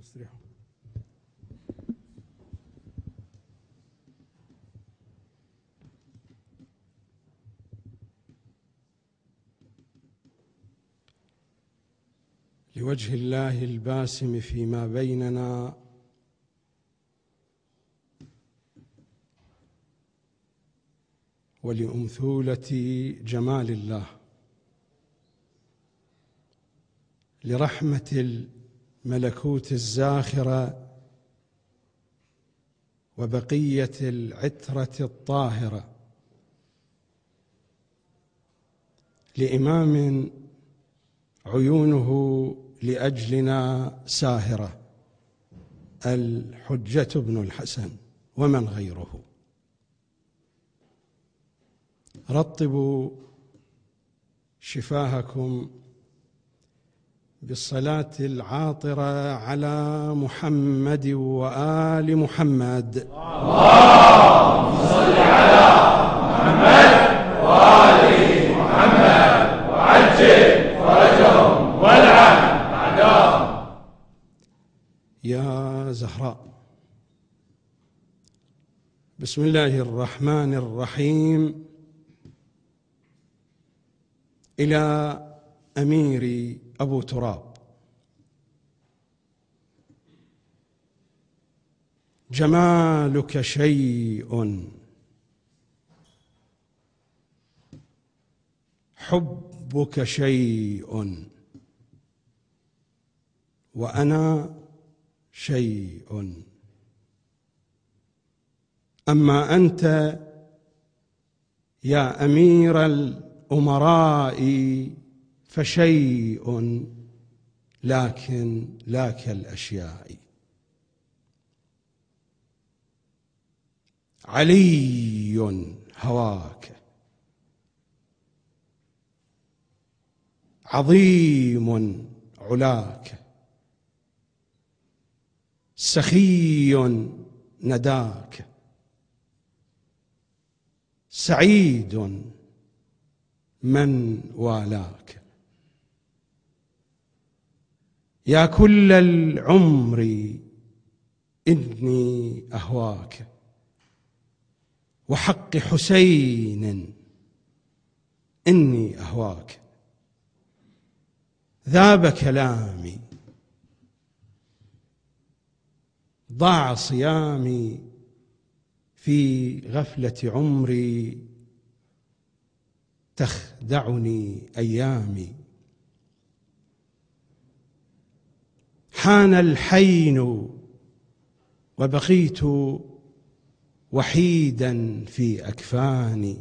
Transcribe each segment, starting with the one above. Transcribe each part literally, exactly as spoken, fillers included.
استريحوا. لوجه الله الباسم فيما بيننا ولأمثولة جمال الله، لرحمة الملكوت الزاخرة وبقية العترة الطاهرة، لإمام عيونه لأجلنا ساهرة، الحجة بن الحسن ومن غيره. رطبوا شفاهكم بالصلاة العاطرة على محمد وآل محمد. اللهم صل على محمد وآل محمد وعجل فرجهم والعن أعداءهم. يا زهراء، بسم الله الرحمن الرحيم. إلى أمير أبو تراب، جمالك شيء، حبك شيء، وأنا شيء. أما أنت يا أمير الأمراء فشيء، لكن لا كالأشياء. علي هواك، عظيم علاك، سخي نداك، سعيد من والاك. يا كل العمر إني أهواك، وحق حسين إني أهواك. ذاب كلامي، ضاع صيامي في غفلة عمري، تخدعني أيامي. حان الحين وبقيت وحيدا في أكفاني،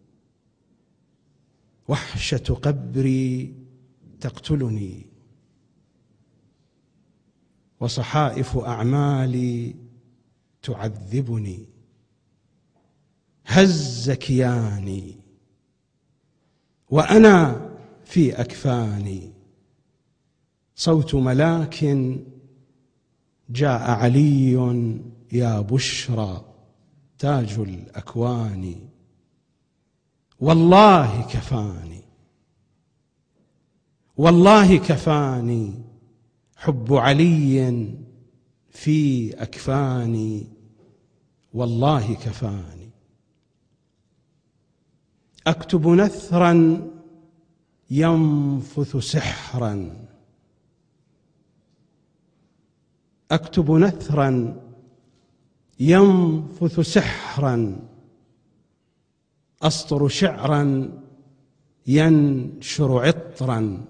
وحشة قبري تقتلني، وصحائف أعمالي تعذبني. هز كياني وأنا في أكفاني، صوت ملاك جاء علي يا بشرى تاج الأكوان. والله كفاني، والله كفاني حب علي في أكفاني، والله كفاني. أكتب نثرا ينفث سحرا، أكتب نثرا ينفث سحرا، أسطر شعرا ينشر عطرا.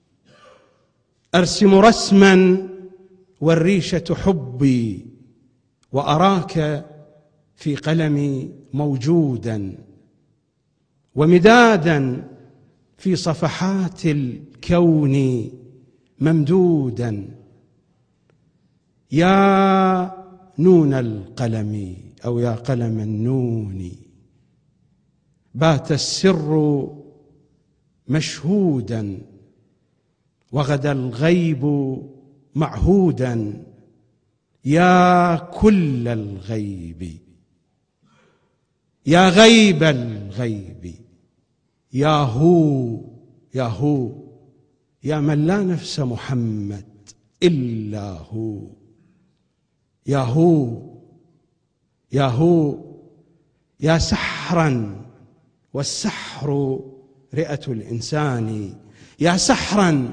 أرسم رسما والريشة حبي، وأراك في قلمي موجودا، ومدادا في صفحات الكون ممدودا. يا نون القلم أو يا قلم النون، بات السر مشهودا، وغدا الغيب معهودا. يا كل الغيب، يا غيب الغيب، يا هو يا هو، يا من لا نفس محمد إلا هو. يا هو يا هو يا سحرا، والسحر رئة الإنسان، يا سحرا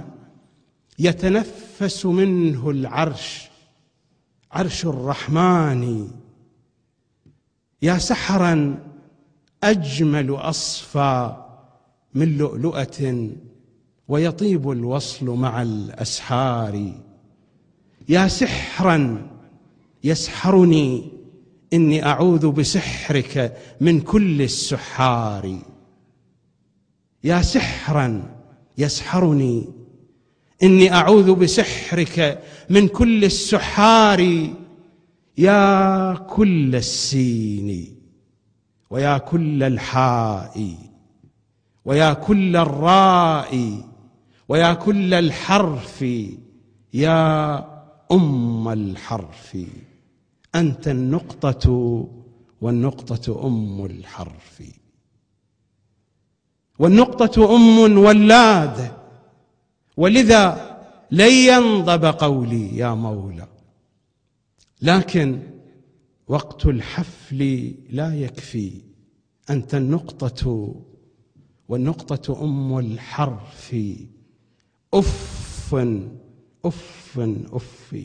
يتنفس منه العرش، عرش الرحمن، يا سحرا أجمل أصفى من لؤلؤة، ويطيب الوصل مع الأسحار، يا سحرا يسحرني إني أعوذ بسحرك من كل السحار، يا سحرا يسحرني إني أعوذ بسحرك من كل السحار، يا كل السين ويا كل الحاء ويا كل الراء ويا كل الحرف، يا أم الحرف، أنت النقطة والنقطة أم الحرف، والنقطة أم ولادة، ولذا لن ينضب قولي يا مولى، لكن وقت الحفل لا يكفي، أنت النقطة والنقطة أم الحرف، أف أف أف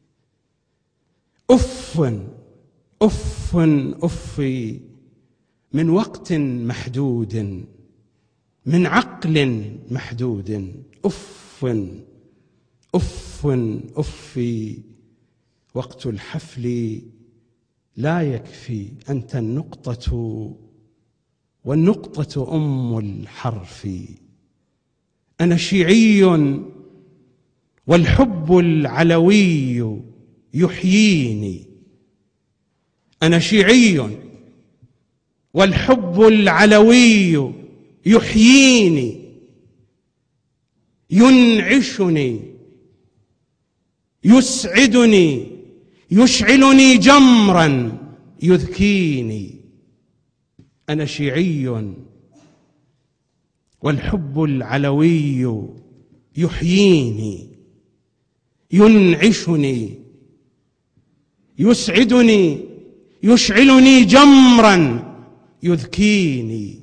أف أف أف من وقت محدود، من عقل محدود، أف أف أف وقت الحفل لا يكفي، أنت النقطة والنقطة أم الحرف، أنا شيعي والحب العلوي يحييني، أنا شيعي والحب العلوي يحييني، ينعشني، يسعدني، يشعلني جمرا يذكيني، أنا شيعي والحب العلوي يحييني، ينعشني، يسعدني، يشعلني جمرا يذكيني،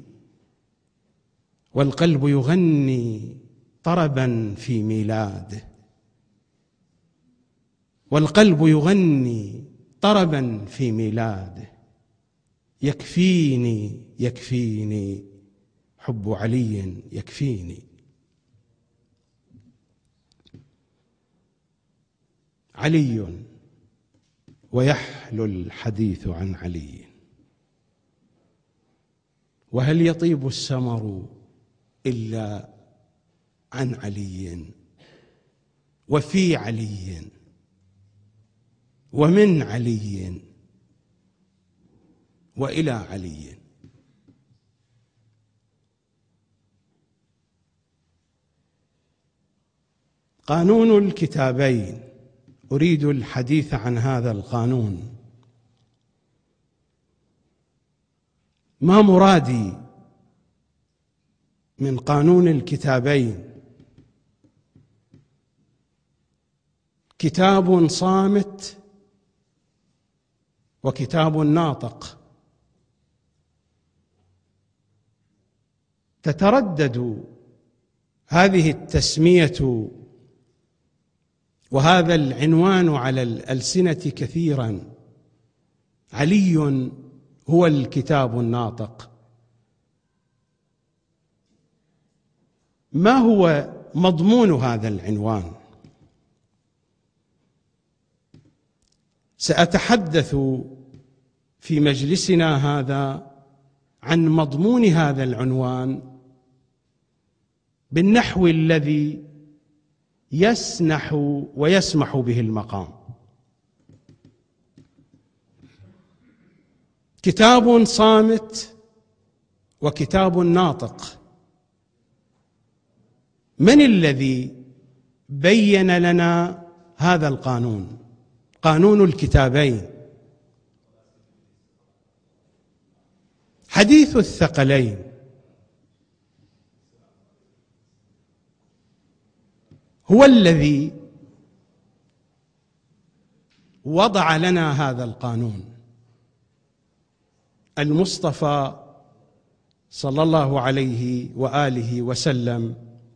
والقلب يغني طربا في ميلاده، والقلب يغني طربا في ميلاده، يكفيني يكفيني حب علي يكفيني. علي ويحلو الحديث عن علي، وهل يطيب السمر إلا عن علي، وفي علي ومن علي وإلى علي. قانون الكتابين، أريد الحديث عن هذا القانون. ما مرادي من قانون الكتابين؟ كتاب صامت وكتاب ناطق، تتردد هذه التسمية وهذا العنوان على الألسنة كثيرا. علي هو الكتاب الناطق. ما هو مضمون هذا العنوان؟ سأتحدث في مجلسنا هذا عن مضمون هذا العنوان بالنحو الذي يسنح ويسمح به المقام. كتاب صامت وكتاب ناطق. من الذي بين لنا هذا القانون، قانون الكتابين؟ حديث الثقلين، هو الذي وضع لنا هذا القانون. المصطفى صلى الله عليه وآله وسلم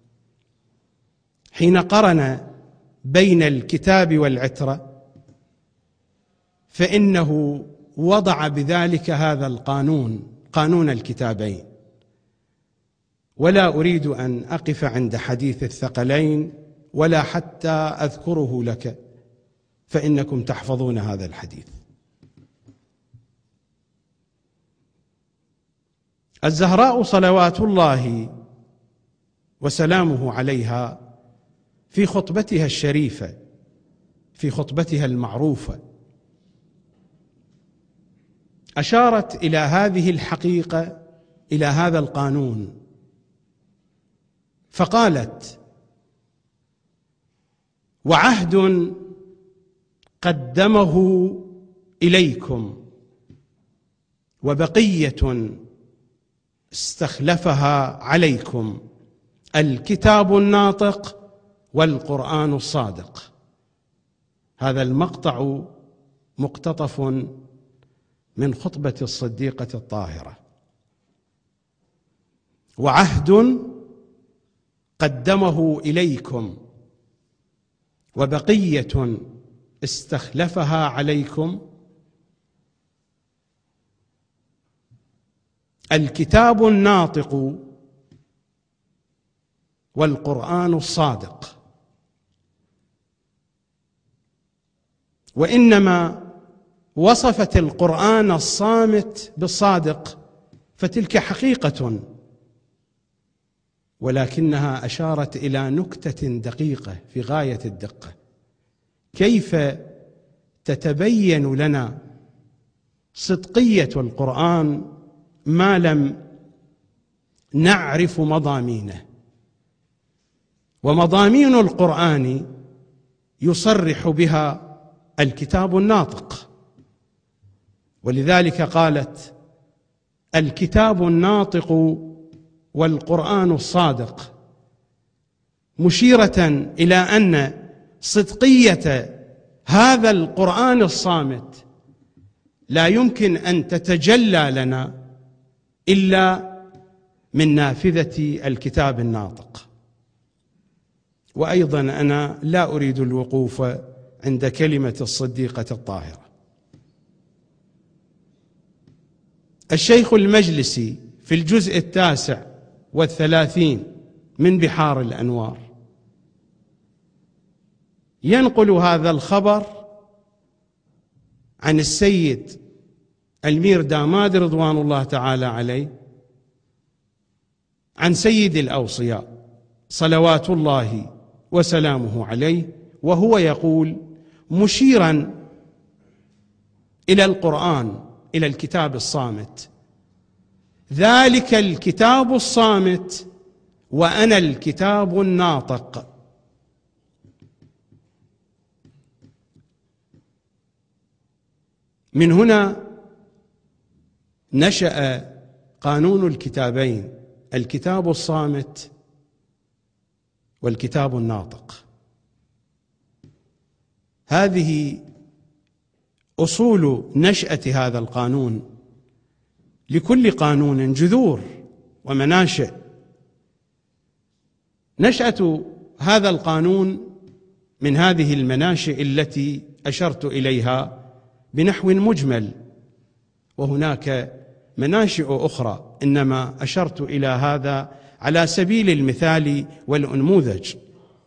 حين قرن بين الكتاب والعترة فإنه وضع بذلك هذا القانون، قانون الكتابين. ولا أريد أن أقف عند حديث الثقلين ولا حتى أذكره لك، فإنكم تحفظون هذا الحديث. الزهراء صلوات الله وسلامه عليها في خطبتها الشريفة، في خطبتها المعروفة، أشارت إلى هذه الحقيقة، إلى هذا القانون، فقالت: وعهد قدمه إليكم وبقية استخلفها عليكم الكتاب الناطق والقرآن الصادق. هذا المقطع مقتطف من خطبة الصديقة الطاهرة. وعهد قدمه إليكم وبقية استخلفها عليكم الكتاب الناطق والقرآن الصادق. وإنما وصفت القرآن الصامت بالصادق، فتلك حقيقة، ولكنها أشارت إلى نكتة دقيقة في غاية الدقة: كيف تتبين لنا صدقية القرآن ما لم نعرف مضامينه؟ ومضامين القرآن يصرح بها الكتاب الناطق، ولذلك قالت: الكتاب الناطق والقرآن الصادق، مشيرة إلى أن صدقية هذا القرآن الصامت لا يمكن أن تتجلى لنا إلا من نافذة الكتاب الناطق. وأيضا أنا لا أريد الوقوف عند كلمة الصديقة الطاهرة. الشيخ المجلسي في الجزء التاسع والثلاثين من بحار الأنوار ينقل هذا الخبر عن السيد المير داماد رضوان الله تعالى عليه عن سيد الأوصياء صلوات الله وسلامه عليه، وهو يقول مشيرا إلى القرآن، إلى الكتاب الصامت: ذلك الكتاب الصامت وأنا الكتاب الناطق. من هنا نشأ قانون الكتابين: الكتاب الصامت والكتاب الناطق. هذه أصول نشأة هذا القانون. لكل قانون جذور ومناشئ. نشأة هذا القانون من هذه المناشئ التي أشرت إليها بنحو مجمل، وهناك مناشئ أخرى، إنما أشرت إلى هذا على سبيل المثال والأنموذج.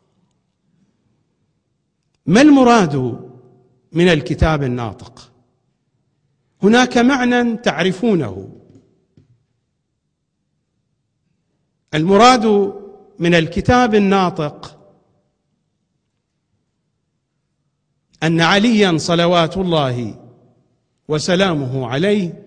ما المراد من الكتاب الناطق؟ هناك معنى تعرفونه. المراد من الكتاب الناطق أن عليا صلوات الله وسلامه عليه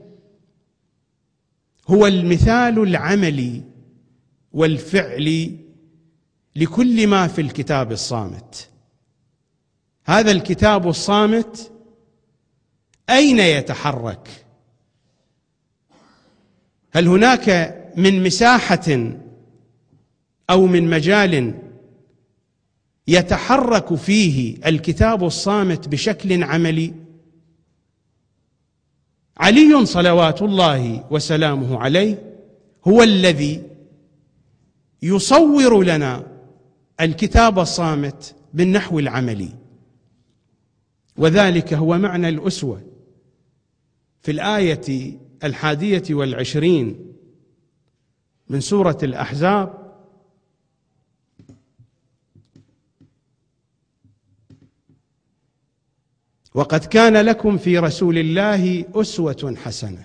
هو المثال العملي والفعلي لكل ما في الكتاب الصامت. هذا الكتاب الصامت أين يتحرك؟ هل هناك من مساحة أو من مجال يتحرك فيه الكتاب الصامت بشكل عملي. علي صلوات الله وسلامه عليه هو الذي يصور لنا الكتاب الصامت بالنحو العملي، وذلك هو معنى الأسوة في الآية الحادية والعشرين من سورة الأحزاب: وقد كان لكم في رسول الله أسوة حسنة.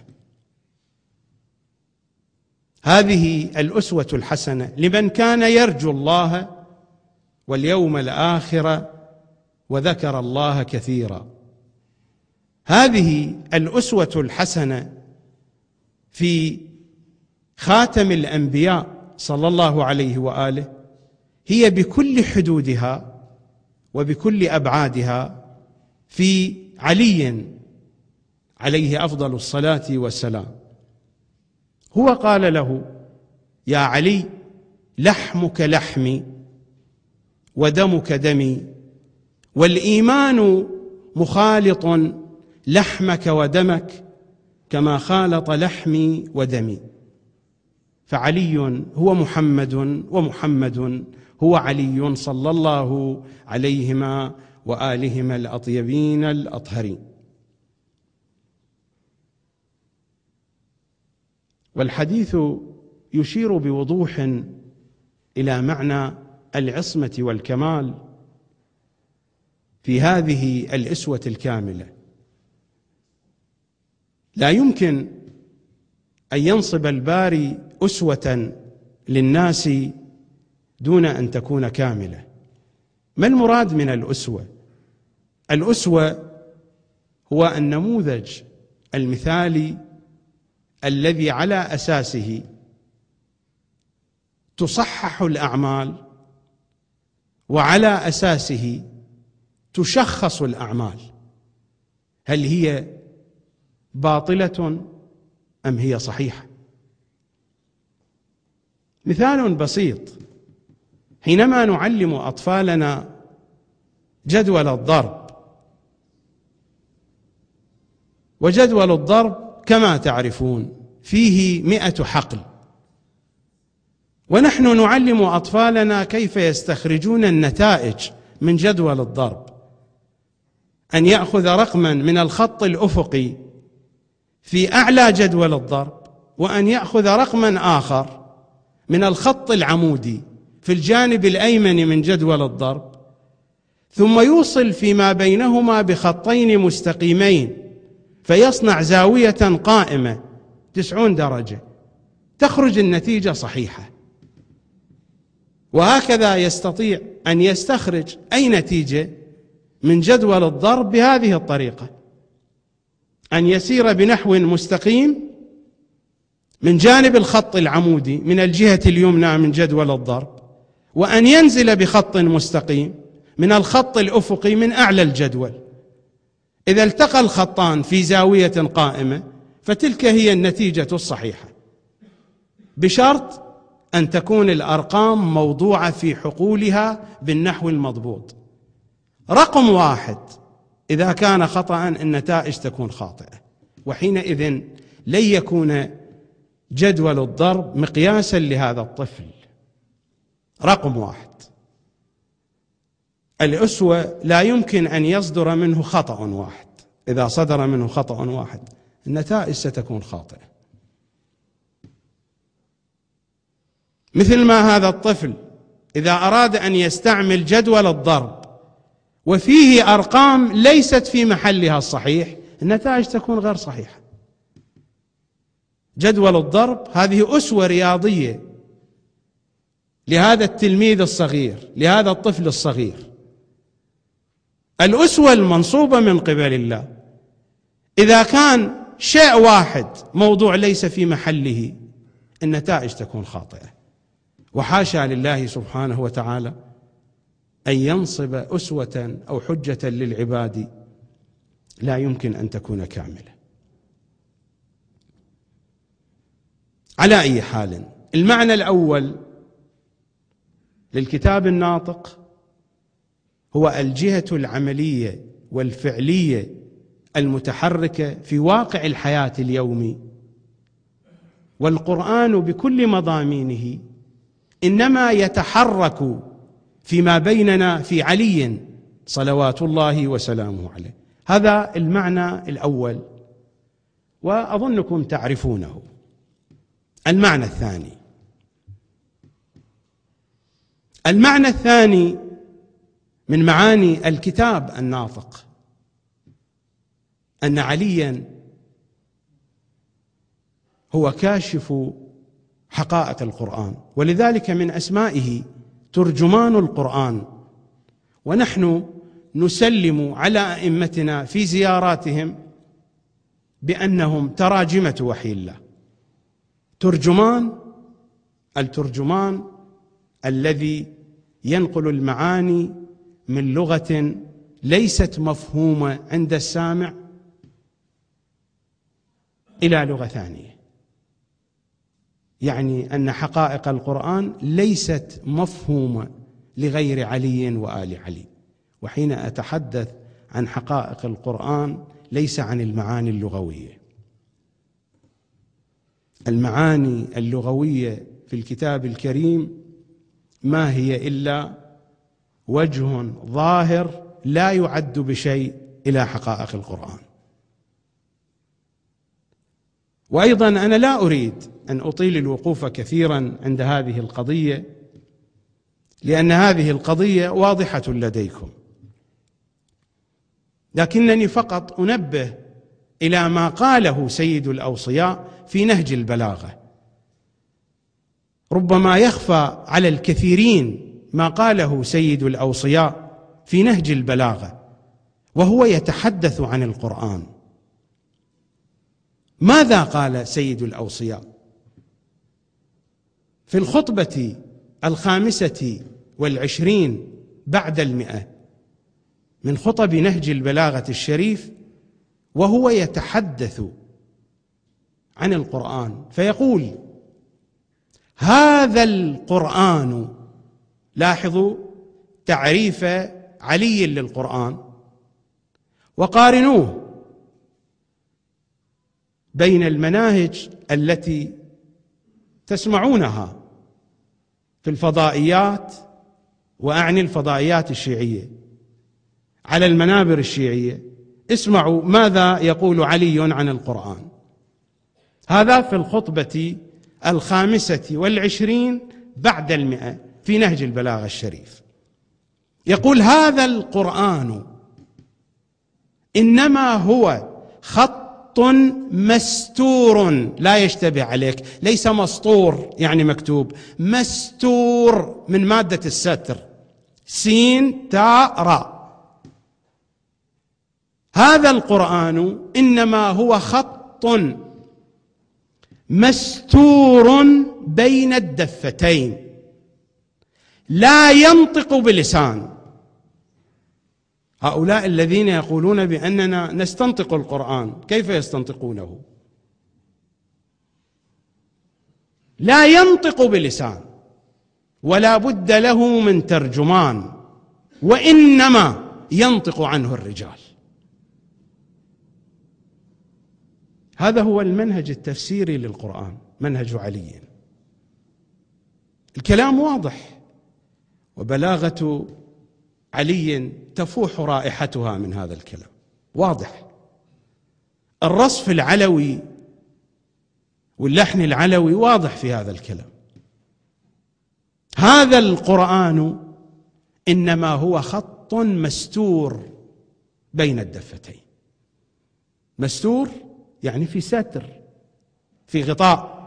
هذه الأسوة الحسنة لمن كان يرجو الله واليوم الآخر وذكر الله كثيرا. هذه الأسوة الحسنة في خاتم الأنبياء صلى الله عليه وآله هي بكل حدودها وبكل أبعادها في علي عليه أفضل الصلاة والسلام. هو قال له: يا علي، لحمك لحمي ودمك دمي، والإيمان مخالط لحمك ودمك كما خالط لحمي ودمي. فعلي هو محمد، ومحمد هو علي صلى الله عليهما وآلهما الأطيبين الأطهرين. والحديث يشير بوضوح إلى معنى العصمة والكمال في هذه الأسوة الكاملة. لا يمكن أن ينصب الباري أسوة للناس دون أن تكون كاملة. ما المراد من الأسوة؟ الأسوة هو النموذج المثالي الذي على أساسه تصحح الأعمال، وعلى أساسه تشخص الأعمال، هل هي باطلة أم هي صحيحة. مثال بسيط: حينما نعلم أطفالنا جدول الضرب، وجدول الضرب كما تعرفون فيه مئة حقل، ونحن نعلم أطفالنا كيف يستخرجون النتائج من جدول الضرب، أن يأخذ رقما من الخط الأفقي في أعلى جدول الضرب، وأن يأخذ رقما آخر من الخط العمودي في الجانب الأيمن من جدول الضرب، ثم يوصل فيما بينهما بخطين مستقيمين فيصنع زاوية قائمة تسعون درجة، تخرج النتيجة صحيحة. وهكذا يستطيع أن يستخرج أي نتيجة من جدول الضرب بهذه الطريقة: أن يسير بنحو مستقيم من جانب الخط العمودي من الجهة اليمنى من جدول الضرب، وأن ينزل بخط مستقيم من الخط الأفقي من أعلى الجدول. إذا التقى الخطان في زاوية قائمة فتلك هي النتيجة الصحيحة، بشرط أن تكون الأرقام موضوعة في حقولها بالنحو المضبوط. رقم واحد إذا كان خطأ النتائج تكون خاطئة، وحينئذ لن يكون جدول الضرب مقياسا لهذا الطفل. رقم واحد: الأسوة لا يمكن أن يصدر منه خطأ واحد، إذا صدر منه خطأ واحد النتائج ستكون خاطئة. مثل ما هذا الطفل إذا أراد أن يستعمل جدول الضرب وفيه أرقام ليست في محلها الصحيح النتائج تكون غير صحيحة. جدول الضرب هذه أسوة رياضية لهذا التلميذ الصغير، لهذا الطفل الصغير، الأسوة المنصوبة من قبل الله. إذا كان شيء واحد موضوع ليس في محله النتائج تكون خاطئة، وحاشا لله سبحانه وتعالى أن ينصب أسوة أو حجة للعباد لا يمكن أن تكون كاملة. على أي حال، المعنى الأول للكتاب الناطق هو الجهة العملية والفعلية المتحركة في واقع الحياة اليومي، والقرآن بكل مضامينه إنما يتحرك فيما بيننا في علي صلوات الله وسلامه عليه. هذا المعنى الأول، وأظنكم تعرفونه. المعنى الثاني المعنى الثاني من معاني الكتاب الناطق أن عليا هو كاشف حقائق القرآن، ولذلك من أسمائه ترجمان القرآن، ونحن نسلم على أئمتنا في زياراتهم بأنهم تراجمة وحي الله. ترجمان، الترجمان الذي ينقل المعاني من لغة ليست مفهومة عند السامع إلى لغة ثانية، يعني أن حقائق القرآن ليست مفهومة لغير علي وآل علي. وحين أتحدث عن حقائق القرآن ليس عن المعاني اللغوية. المعاني اللغوية في الكتاب الكريم ما هي إلا وجه ظاهر لا يعد بشيء إلى حقائق القرآن. وأيضا أنا لا أريد أن أطيل الوقوف كثيرا عند هذه القضية، لأن هذه القضية واضحة لديكم، لكنني فقط أنبه إلى ما قاله سيد الأوصياء في نهج البلاغة. ربما يخفى على الكثيرين ما قاله سيد الأوصياء في نهج البلاغة وهو يتحدث عن القرآن. ماذا قال سيد الأوصياء في الخطبة الخامسة والعشرين بعد المئة من خطب نهج البلاغة الشريف وهو يتحدث عن القرآن؟ فيقول: هذا القرآن، لاحظوا تعريف علي للقرآن وقارنوه بين المناهج التي تسمعونها في الفضائيات، وأعني الفضائيات الشيعية، على المنابر الشيعية. اسمعوا ماذا يقول علي عن القرآن. هذا في الخطبة الخامسة والعشرين بعد المئة في نهج البلاغة الشريف. يقول: هذا القرآن إنما هو خط مستور لا يشتبه عليك، ليس مسطور يعني مكتوب، مستور من مادة الستر، سين تاء راء. هذا القرآن إنما هو خط مستور بين الدفتين لا ينطق بلسان. هؤلاء الذين يقولون بأننا نستنطق القرآن، كيف يستنطقونه؟ لا ينطق بلسان ولا بد له من ترجمان، وإنما ينطق عنه الرجال. هذا هو المنهج التفسيري للقرآن، منهج علي. الكلام واضح، وبلاغة علي تفوح رائحتها من هذا الكلام، واضح. الرصف العلوي واللحن العلوي واضح في هذا الكلام. هذا القرآن إنما هو خط مستور بين الدفتين. مستور يعني في ستر، في غطاء،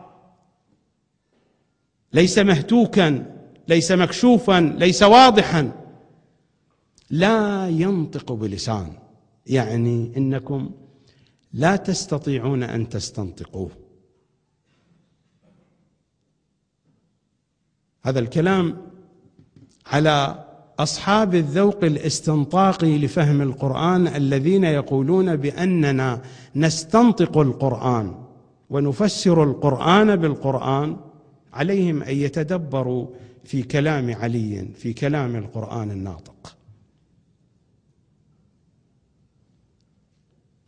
ليس مهتوكا، ليس مكشوفا، ليس واضحا. لا ينطق بلسان، يعني إنكم لا تستطيعون أن تستنطقوه. هذا الكلام على أصحاب الذوق الاستنطاقي لفهم القرآن الذين يقولون بأننا نستنطق القرآن ونفسر القرآن بالقرآن. عليهم أن يتدبروا في كلام علي، في كلام القرآن الناطق.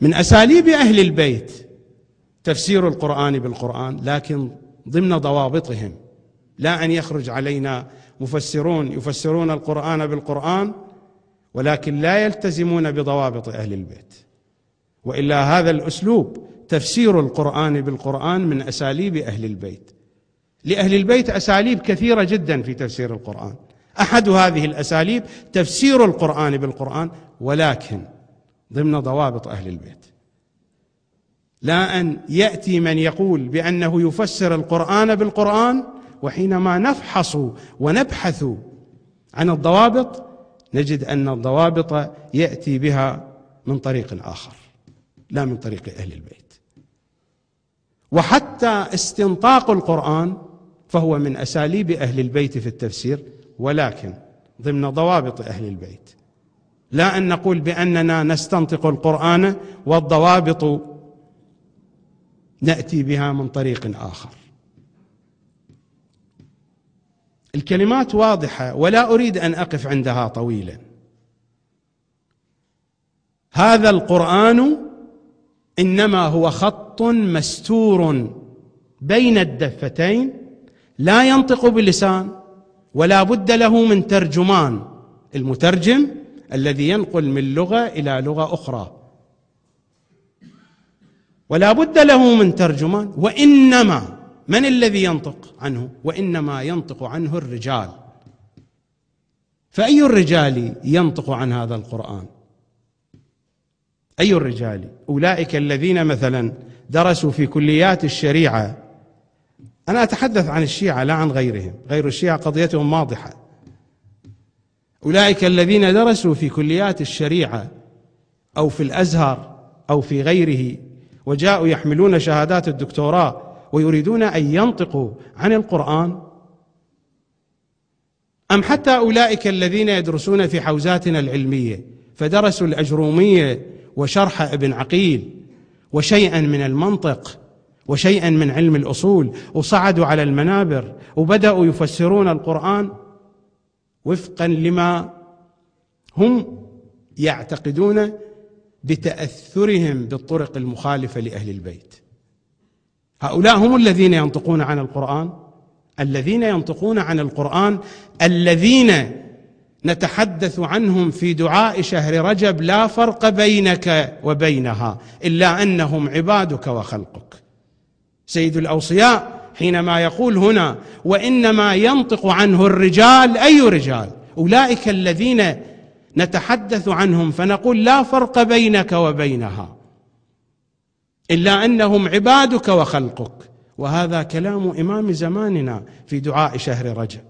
من أساليب أهل البيت تفسير القرآن بالقرآن، لكن ضمن ضوابطهم، لا أن يخرج علينا مفسرون يفسرون القرآن بالقرآن ولكن لا يلتزمون بضوابط أهل البيت، وإلا هذا الأسلوب تفسير القرآن بالقرآن من أساليب أهل البيت. لأهل البيت أساليب كثيرة جدا في تفسير القرآن، أحد هذه الأساليب تفسير القرآن بالقرآن، ولكن ضمن ضوابط أهل البيت. لا أن يأتي من يقول بأنه يفسر القرآن بالقرآن، وحينما نفحص ونبحث عن الضوابط نجد أن الضوابط يأتي بها من طريق آخر لا من طريق أهل البيت. وحتى استنطاق القرآن فهو من أساليب أهل البيت في التفسير، ولكن ضمن ضوابط أهل البيت، لا أن نقول بأننا نستنطق القرآن والضوابط نأتي بها من طريق آخر. الكلمات واضحة ولا أريد أن أقف عندها طويلا. هذا القرآن إنما هو خط مستور بين الدفتين، لا ينطق بلسان ولا بد له من ترجمان، المترجم الذي ينقل من لغة إلى لغة أخرى، ولا بد له من ترجمان. وإنما من الذي ينطق عنه؟ وإنما ينطق عنه الرجال. فأي الرجال ينطق عن هذا القرآن؟ أي الرجال؟ أولئك الذين مثلا درسوا في كليات الشريعة. أنا أتحدث عن الشيعة لا عن غيرهم، غير الشيعة قضيتهم واضحة. أولئك الذين درسوا في كليات الشريعة أو في الأزهر أو في غيره وجاءوا يحملون شهادات الدكتوراه ويريدون أن ينطقوا عن القرآن، أم حتى أولئك الذين يدرسون في حوزاتنا العلمية فدرسوا الأجرومية وشرح ابن عقيل وشيئا من المنطق وشيئا من علم الأصول وصعدوا على المنابر وبدأوا يفسرون القرآن وفقا لما هم يعتقدون بتأثرهم بالطرق المخالفة لأهل البيت. هؤلاء هم الذين ينطقون عن القرآن، الذين ينطقون عن القرآن الذين نتحدث عنهم في دعاء شهر رجب: لا فرق بينك وبينها إلا أنهم عبادك وخلقك. سيد الأوصياء حينما يقول هنا وإنما ينطق عنه الرجال، أي رجال؟ أولئك الذين نتحدث عنهم فنقول لا فرق بينك وبينها إلا أنهم عبادك وخلقك. وهذا كلام إمام زماننا في دعاء شهر رجب.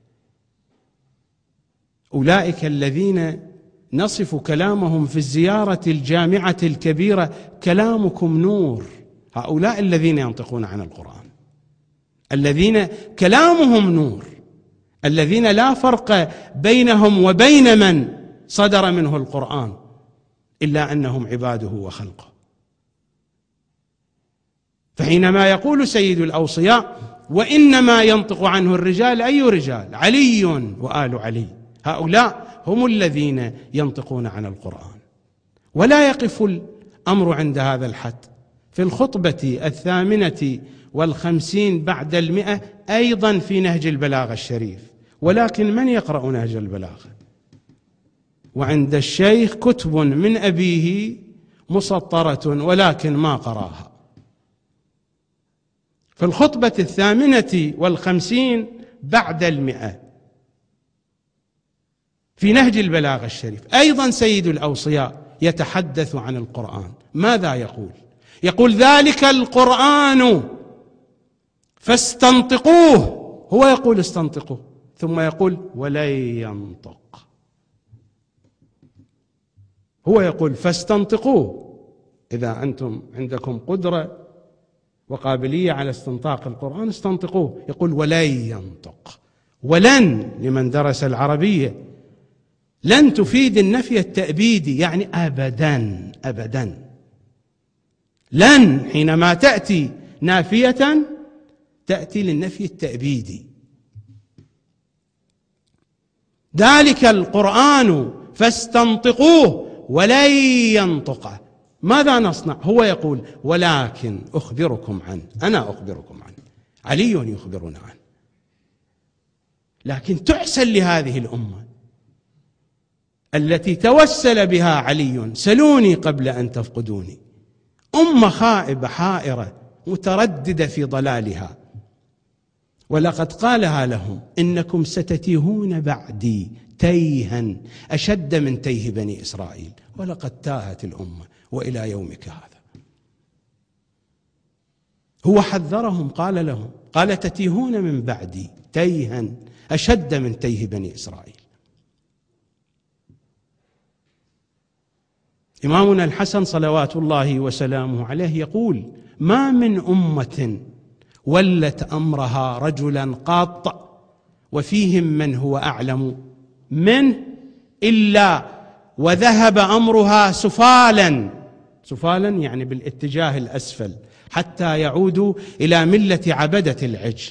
أولئك الذين نصف كلامهم في الزيارة الجامعة الكبيرة: كلامكم نور. هؤلاء الذين ينطقون عن القرآن، الذين كلامهم نور، الذين لا فرق بينهم وبين من صدر منه القرآن إلا أنهم عباده وخلقه. فحينما يقول سيد الأوصياء وإنما ينطق عنه الرجال، أي رجال؟ علي وآل علي، هؤلاء هم الذين ينطقون عن القرآن. ولا يقف الأمر عند هذا الحد. في الخطبة الثامنة والخمسين بعد المئة أيضا في نهج البلاغة الشريف، ولكن من يقرأ نهج البلاغة؟ وعند الشيخ كتب من أبيه مسطرة ولكن ما قراها. في الخطبة الثامنة والخمسين بعد المئة في نهج البلاغة الشريف أيضا سيد الأوصياء يتحدث عن القرآن. ماذا يقول؟ يقول: ذلك القرآن فاستنطقوه. هو يقول استنطقوه، ثم يقول ولن ينطق. هو يقول فاستنطقوه، إذا أنتم عندكم قدرة وقابلية على استنطاق القرآن استنطقوه. يقول ولن ينطق. ولن لمن درس العربية لن تفيد النفي التأبيدي، يعني أبدا أبدا. لن حينما تأتي نافية تأتي للنفي التأبيدي. ذلك القرآن فاستنطقوه ولن ينطق. ماذا نصنع؟ هو يقول ولكن أخبركم عنه، أنا أخبركم عنه، علي يخبرنا عنه. لكن تعسل لهذه الأمة التي توسل بها علي: سلوني قبل أن تفقدوني. أمة خائبة حائرة مترددة في ضلالها. ولقد قالها لهم: إنكم ستتيهون بعدي تيها أشد من تيه بني إسرائيل. ولقد تاهت الأمة وإلى يومك هذا. هو حذرهم، قال لهم، قال: تتيهون من بعدي تيها أشد من تيه بني إسرائيل. إمامنا الحسن صلوات الله وسلامه عليه يقول: ما من أمة ولت أمرها رجلا قاط وفيهم من هو أعلم منه إلا وذهب أمرها سفالا. سفالا يعني بالاتجاه الأسفل، حتى يعودوا إلى ملة عبدة العجل.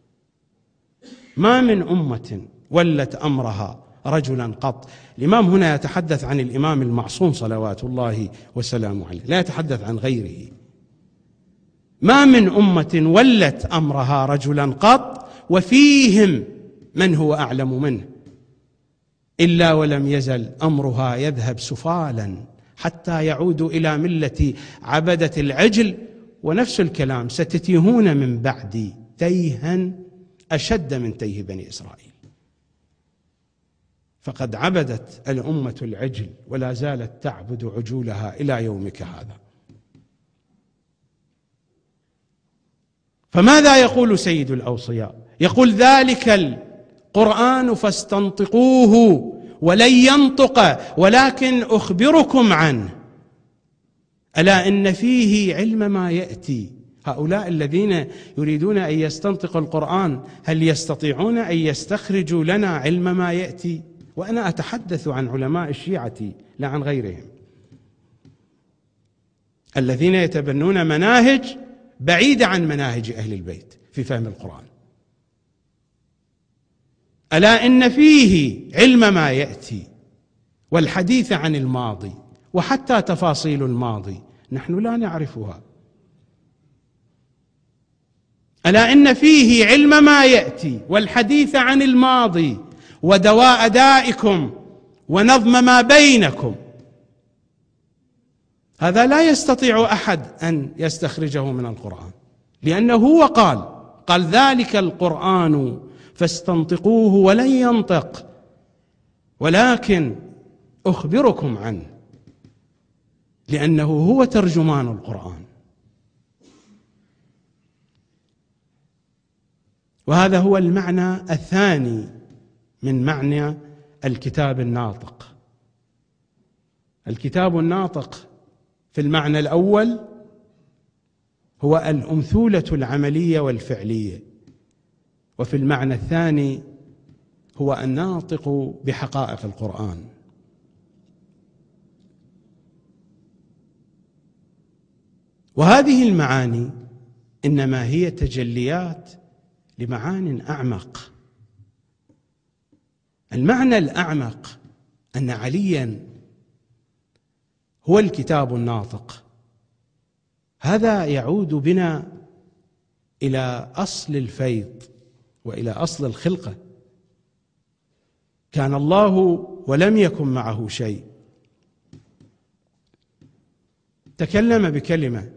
ما من أمة ولت أمرها رجلا قط. الإمام هنا يتحدث عن الإمام المعصوم صلوات الله وسلامه عليه، لا يتحدث عن غيره. ما من أمة ولت أمرها رجلا قط وفيهم من هو أعلم منه إلا ولم يزل أمرها يذهب سفالا حتى يعودوا إلى ملة عبدة العجل. ونفس الكلام: ستتيهون من بعدي تيها أشد من تيه بني إسرائيل. فقد عبدت الأمة العجل ولا زالت تعبد عجولها إلى يومك هذا. فماذا يقول سيد الأوصياء؟ يقول: ذلك القرآن فاستنطقوه ولن ينطق ولكن أخبركم عنه، ألا إن فيه علم ما يأتي. هؤلاء الذين يريدون أن يستنطقوا القرآن هل يستطيعون أن يستخرجوا لنا علم ما يأتي؟ وأنا أتحدث عن علماء الشيعة لا عن غيرهم، الذين يتبنون مناهج بعيدة عن مناهج أهل البيت في فهم القرآن. ألا إن فيه علم ما يأتي والحديث عن الماضي، وحتى تفاصيل الماضي نحن لا نعرفها. ألا إن فيه علم ما يأتي والحديث عن الماضي ودواء دائكم ونظم ما بينكم. هذا لا يستطيع أحد أن يستخرجه من القرآن، لأنه هو قال قال ذلك القرآن فاستنطقوه ولن ينطق ولكن أخبركم عنه، لأنه هو ترجمان القرآن. وهذا هو المعنى الثاني من معنى الكتاب الناطق. الكتاب الناطق في المعنى الأول هو الأمثولة العملية والفعلية، وفي المعنى الثاني هو الناطق بحقائق القرآن. وهذه المعاني إنما هي تجليات لمعان أعمق. المعنى الأعمق أن عليا هو الكتاب الناطق. هذا يعود بنا إلى أصل الفيض وإلى أصل الخلقة. كان الله ولم يكن معه شيء، تكلم بكلمة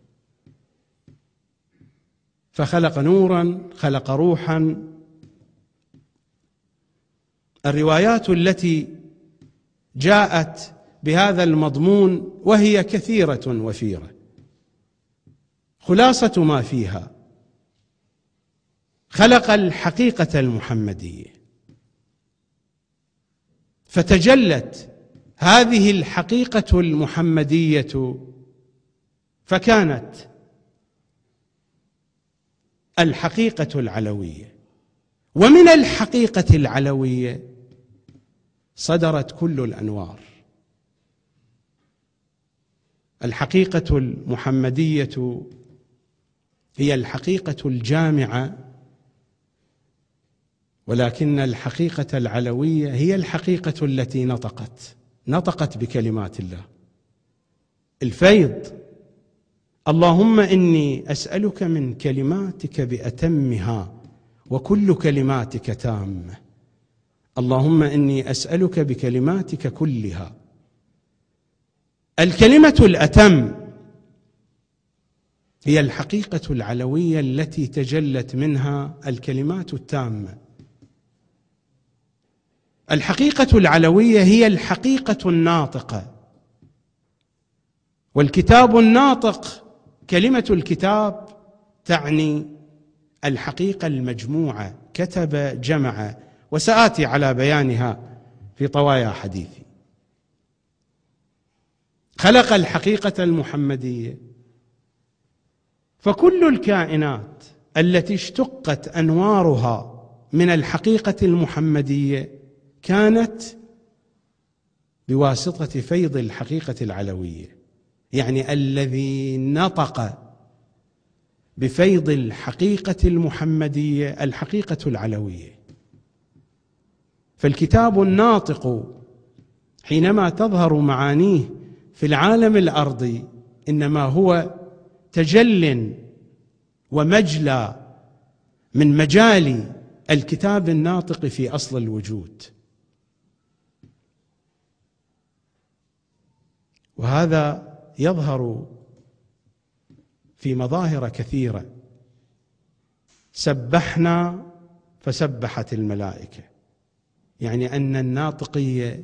فخلق نورا، خلق روحا. الروايات التي جاءت بهذا المضمون وهي كثيرة وفيرة، خلاصة ما فيها: خلق الحقيقة المحمدية، فتجلت هذه الحقيقة المحمدية فكانت الحقيقة العلوية. ومن الحقيقة العلوية صدرت كل الأنوار. الحقيقة المحمدية هي الحقيقة الجامعة، ولكن الحقيقة العلوية هي الحقيقة التي نطقت نطقت بكلمات الله. الفيض: اللهم إني أسألك من كلماتك بأتمها وكل كلماتك تامة، اللهم إني أسألك بكلماتك كلها. الكلمة الأتم هي الحقيقة العلوية التي تجلت منها الكلمات التامة. الحقيقة العلوية هي الحقيقة الناطقة، والكتاب الناطق كلمة الكتاب تعني الحقيقة المجموعة، كتب جمع، وسآتي على بيانها في طوايا حديثي. خلق الحقيقة المحمدية، فكل الكائنات التي اشتقت أنوارها من الحقيقة المحمدية كانت بواسطة فيض الحقيقة العلوية، يعني الذي نطق بفيض الحقيقة المحمدية الحقيقة العلوية. فالكتاب الناطق حينما تظهر معانيه في العالم الأرضي إنما هو تجل ومجلى من مجال الكتاب الناطق في أصل الوجود. وهذا يظهر في مظاهر كثيرة. سبحنا فسبحت الملائكة، يعني أن الناطقية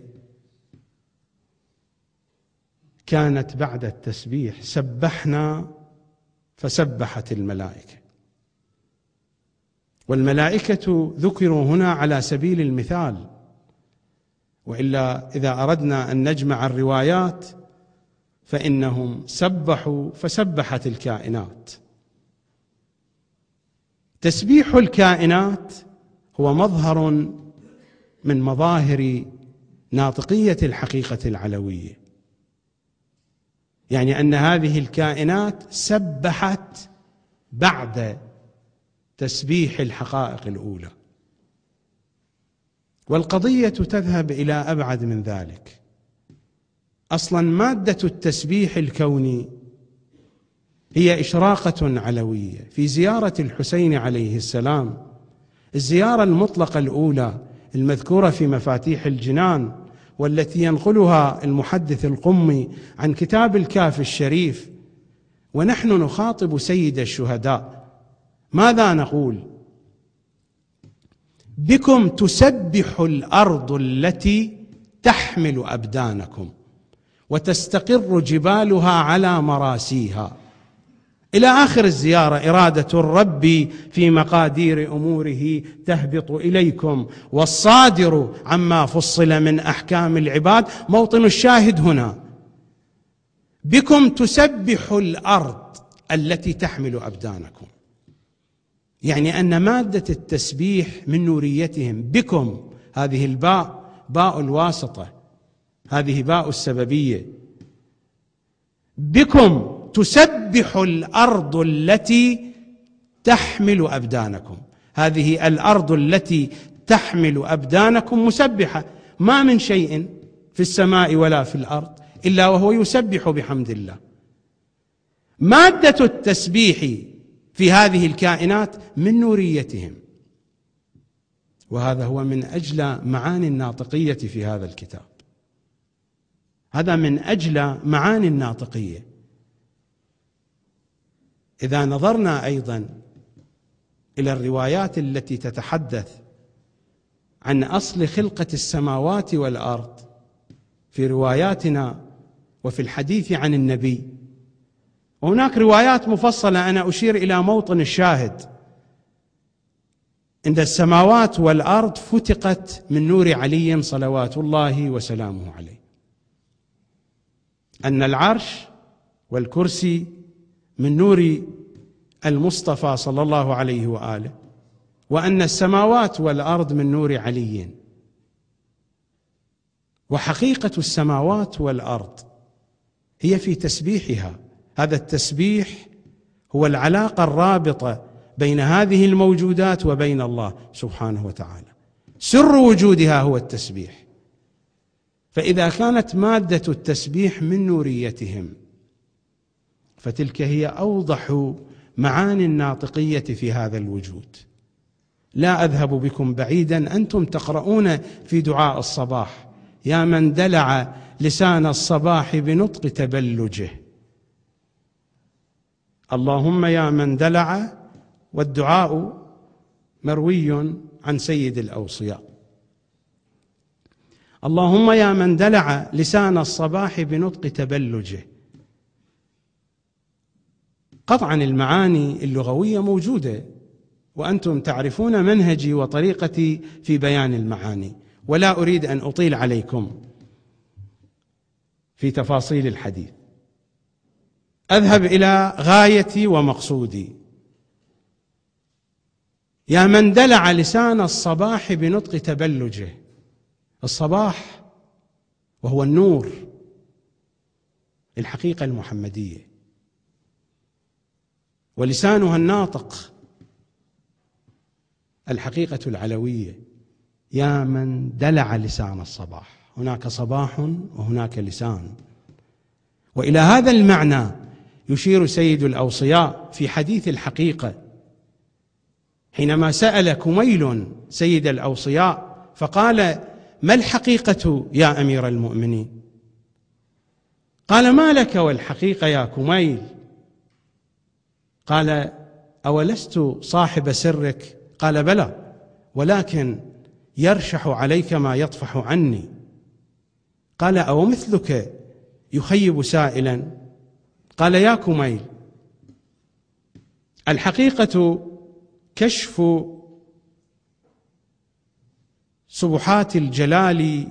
كانت بعد التسبيح. سبحنا فسبحت الملائكة، والملائكة ذكروا هنا على سبيل المثال، وإلا إذا أردنا أن نجمع الروايات فإنهم سبحوا فسبحت الكائنات. تسبيح الكائنات هو مظهر من مظاهر ناطقية الحقيقة العلوية، يعني أن هذه الكائنات سبحت بعد تسبيح الحقائق الأولى. والقضية تذهب إلى أبعد من ذلك. أصلا مادة التسبيح الكوني هي إشراقة علوية. في زيارة الحسين عليه السلام، الزيارة المطلقة الأولى المذكورة في مفاتيح الجنان، والتي ينقلها المحدث القمي عن كتاب الكافي الشريف، ونحن نخاطب سيد الشهداء، ماذا نقول؟ بكم تسبح الأرض التي تحمل أبدانكم وتستقر جبالها على مراسيها، إلى آخر الزيارة. إرادة الرب في مقادير أموره تهبط إليكم، والصادر عما فصل من أحكام العباد. موطن الشاهد هنا: بكم تسبح الأرض التي تحمل أبدانكم، يعني أن مادة التسبيح من نوريتهم. بكم، هذه الباء باء الواسطة، هذه باء السببية. بكم تسبح الأرض التي تحمل أبدانكم، هذه الأرض التي تحمل أبدانكم مسبحة، ما من شيء في السماء ولا في الأرض إلا وهو يسبح بحمد الله. مادة التسبيح في هذه الكائنات من نوريتهم، وهذا هو من أجل معاني الناطقية في هذا الكتاب. هذا من أجل معاني الناطقية. إذا نظرنا أيضا إلى الروايات التي تتحدث عن أصل خلقة السماوات والأرض في رواياتنا وفي الحديث عن النبي، وهناك روايات مفصلة، أنا أشير إلى موطن الشاهد: إن السماوات والأرض فتقت من نور علي صلوات الله وسلامه عليه، أن العرش والكرسي من نور المصطفى صلى الله عليه وآله، وأن السماوات والأرض من نور علي. وحقيقة السماوات والأرض هي في تسبيحها. هذا التسبيح هو العلاقة الرابطة بين هذه الموجودات وبين الله سبحانه وتعالى. سر وجودها هو التسبيح. فإذا كانت مادة التسبيح من نوريتهم، فتلك هي أوضح معاني الناطقية في هذا الوجود. لا أذهب بكم بعيدا، أنتم تقرؤون في دعاء الصباح: يا من دلع لسان الصباح بنطق تبلجه. اللهم يا من دلع، والدعاء مروي عن سيد الأوصياء. اللهم يا من دلع لسان الصباح بنطق تبلجه. قطعا المعاني اللغوية موجودة، وأنتم تعرفون منهجي وطريقتي في بيان المعاني، ولا أريد أن أطيل عليكم في تفاصيل الحديث. أذهب إلى غايتي ومقصودي. يا من دلع لسان الصباح بنطق تبلجه. الصباح وهو النور، الحقيقة المحمدية، ولسانها الناطق، الحقيقة العلوية. يا من دلع لسان الصباح، هناك صباح وهناك لسان. وإلى هذا المعنى يشير سيد الأوصياء في حديث الحقيقة، حينما سأل كميل سيد الأوصياء فقال: ما الحقيقة يا أمير المؤمنين؟ قال: ما لك والحقيقة يا كميل؟ قال: أولست صاحب سرك؟ قال: بلى، ولكن يرشح عليك ما يطفح عني. قال: أو مثلك يخيب سائلا؟ قال: يا كميل، الحقيقة كشف سبحات الجلال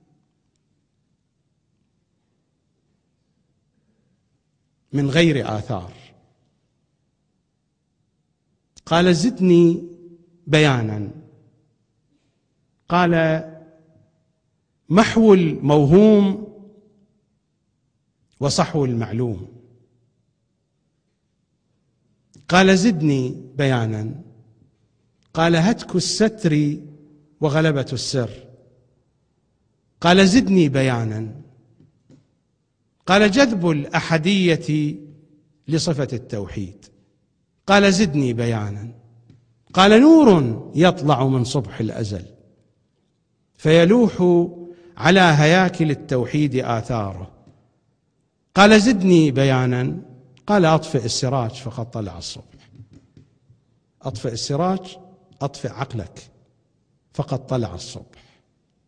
من غير آثار. قال: زدني بيانا. قال: محو الموهوم وصحو المعلوم. قال: زدني بيانا. قال: هتك الستر وغلبة السر. قال: زدني بيانا. قال: جذب الأحدية لصفة التوحيد. قال: زدني بيانا. قال: نور يطلع من صبح الأزل فيلوح على هياكل التوحيد آثاره. قال: زدني بيانا. قال: أطفئ السراج فقد طلع الصبح. أطفئ السراج، أطفئ عقلك فقد طلع الصبح.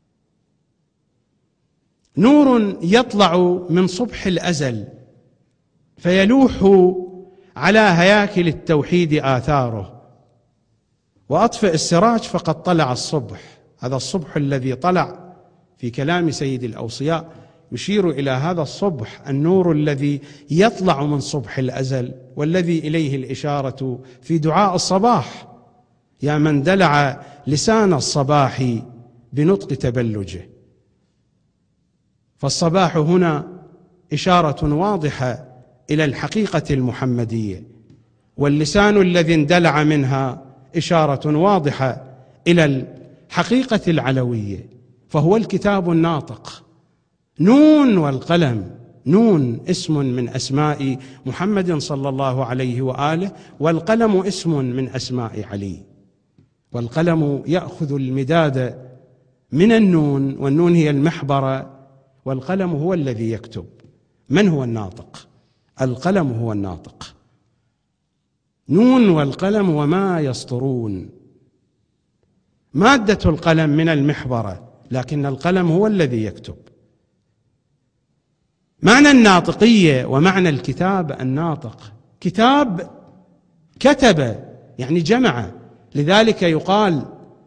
نور يطلع من صبح الأزل فيلوح على هياكل التوحيد آثاره. وأطفئ السراج فقد طلع الصبح. هذا الصبح الذي طلع في كلام سيد الأوصياء يشير إلى هذا الصبح، النور الذي يطلع من صبح الأزل، والذي إليه الإشارة في دعاء الصباح: يا من دلع لسان الصباح بنطق تبلجه. فالصباح هنا إشارة واضحة إلى الحقيقة المحمدية، واللسان الذي اندلع منها إشارة واضحة إلى الحقيقة العلوية، فهو الكتاب الناطق. نون والقلم. نون اسم من أسماء محمد صلى الله عليه وآله، والقلم اسم من أسماء علي. والقلم يأخذ المداد من النون، والنون هي المحبرة، والقلم هو الذي يكتب. من هو الناطق؟ القلم هو الناطق. نون والقلم وما يسطرون. مادة القلم من المحبرة، لكن القلم هو الذي يكتب. معنى الناطقية ومعنى الكتاب الناطق. كتاب كتب يعني جمع، لذلك يقال